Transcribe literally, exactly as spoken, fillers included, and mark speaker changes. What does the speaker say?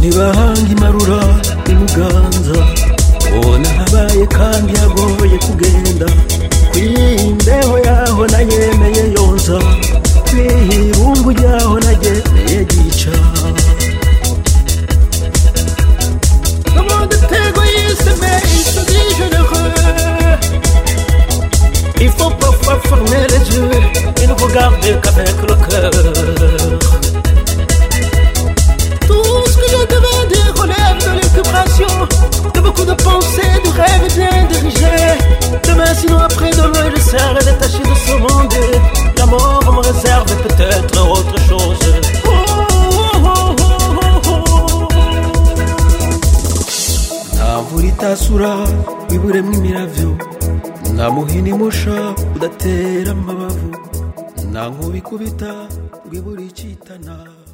Speaker 1: ntibahanga imarura imuganza ubona habaye kandi yagoye kugenda kwimbeho yaho nayemeye yonza kwihirungu ryaho nageneye gica il faut parfois fermer les yeux et ne regarder qu'avec le cœur. Tout ce que je devais dire relève de l'équilibration, de beaucoup de pensées, de rêves bien dirigés. Demain, sinon après-demain, je serai détaché de ce monde. La mort me réserve peut-être autre chose. Oh, oh, oh, oh, oh. Navurita sura, iburemwe imiravyo. Nta muhini musha udatera amabavu nta nkubikubita ngo ibure icitana